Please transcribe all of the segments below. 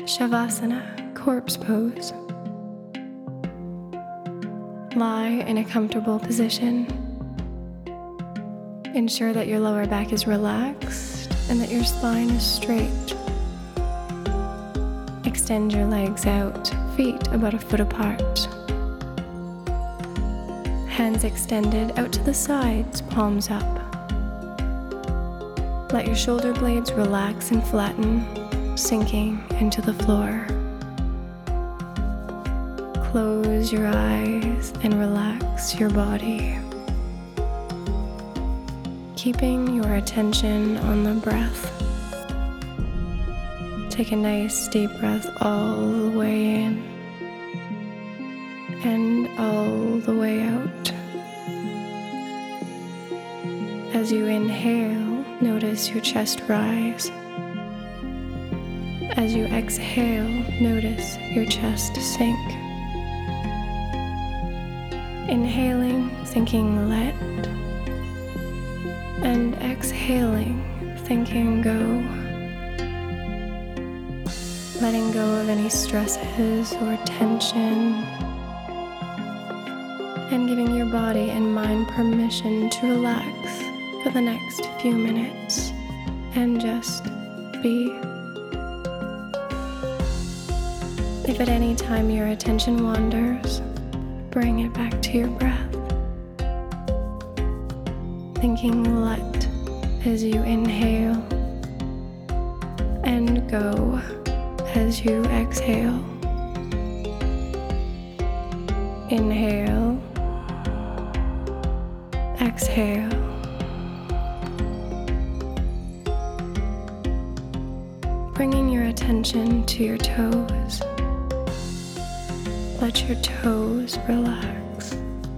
Shavasana, corpse pose. Lie in a comfortable position. Ensure that your lower back is relaxed and that your spine is straight. Extend your legs out, feet about a foot apart. Hands extended out to the sides, palms up. Let your shoulder blades relax and flatten, sinking into the floor. Close your eyes and relax your body, keeping your attention on the breath. Take a nice deep breath all the way in and all the way out. As you inhale, notice your chest rise. As you exhale, notice your chest sink. Inhaling, thinking let, and exhaling, thinking go. Letting go of any stresses or tension, and giving your body and mind permission to relax for the next few minutes and just be. If at any time your attention wanders, bring it back to your breath. Thinking let as you inhale and go as you exhale. Inhale, exhale. Bringing your attention to your toes. Let your toes relax.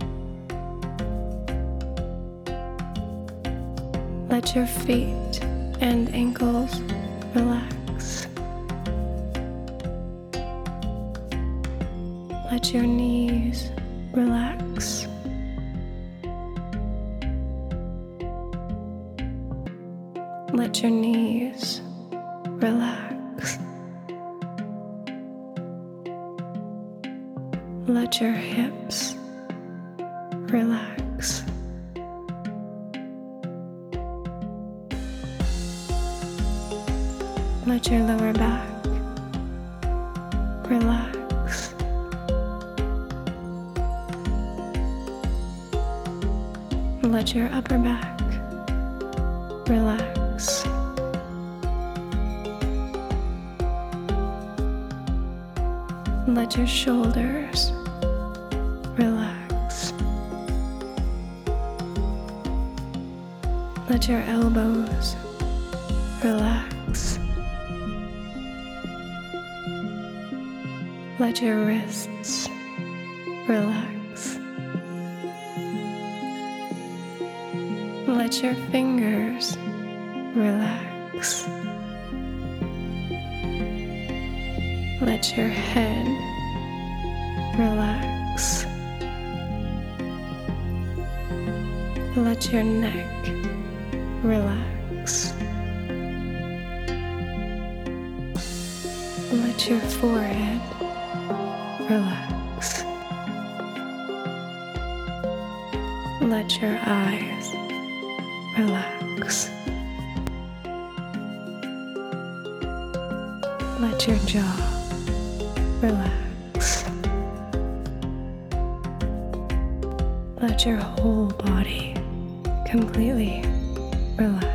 Let your feet and ankles relax. Let your knees relax. Let your knees relax. Let your hips relax. Let your lower back relax. Let your upper back relax. Let your shoulders relax. Let your elbows relax. Let your wrists relax. Let your fingers relax. Let your head relax. Let your neck relax. Let your forehead relax. Let your eyes relax. Let your jaw relax. Let your whole body completely relax.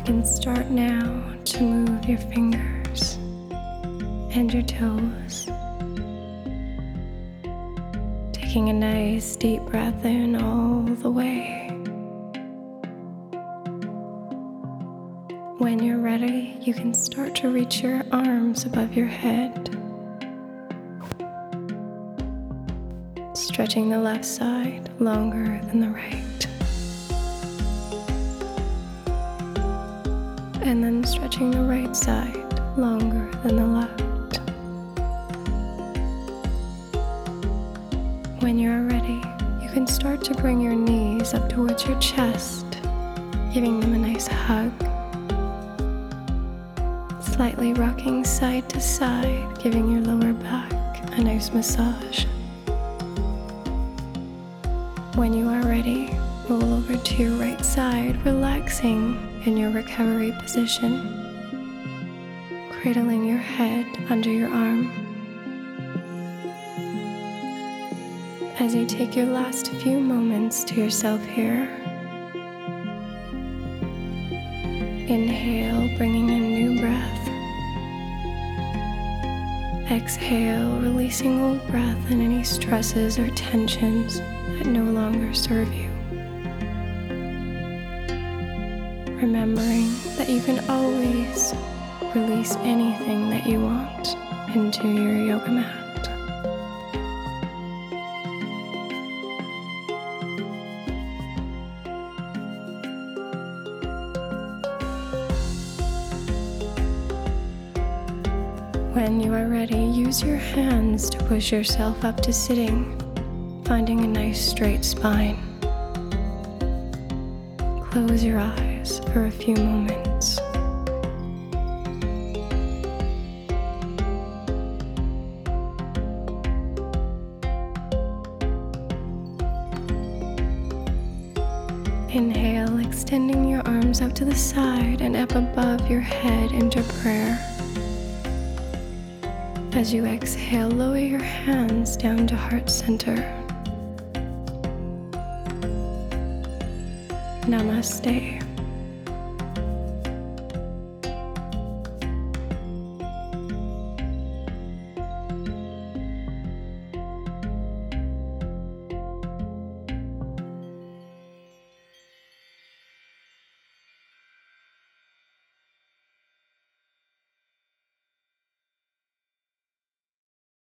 can start now to move your fingers and your toes, taking a nice deep breath in all the way. When you're ready, you can start to reach your arms above your head, stretching the left side longer than the right, and then stretching the right side longer than the left. When you are ready, you can start to bring your knees up towards your chest, giving them a nice hug, slightly rocking side to side, giving your lower back a nice massage. When you are ready, roll over to your right side, relaxing in your recovery position, cradling your head under your arm. As you take your last few moments to yourself here, inhale, bringing in new breath. Exhale, releasing old breath and any stresses or tensions that no longer serve you. Remembering that you can always release anything that you want into your yoga mat. When you are ready, use your hands to push yourself up to sitting, finding a nice straight spine. Close your eyes for a few moments. Inhale, extending your arms out to the side and up above your head into prayer. As you exhale, lower your hands down to heart center. Namaste.